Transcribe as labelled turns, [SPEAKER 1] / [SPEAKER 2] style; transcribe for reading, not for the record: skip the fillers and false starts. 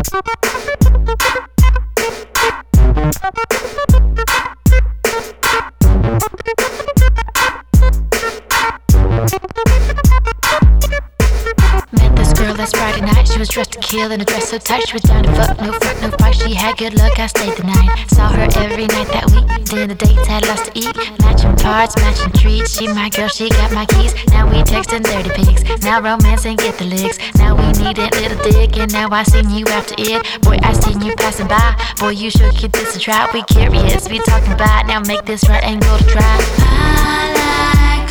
[SPEAKER 1] Last Friday night, she was dressed to kill in a dress so tight. She was down to fuck, no front, no fight. She had good luck, I stayed the night. Saw her every night that week. Dinner dates, had lots to eat. Matching parts, matching treats. She my girl, she got my keys. Now we texting dirty pics. Now romance and get the licks. Now we need a little dick, and now I seen you after it. Boy, I seen you passing by. Boy, you should give this a try. We curious, we talking about. Now make this right and go to try. I like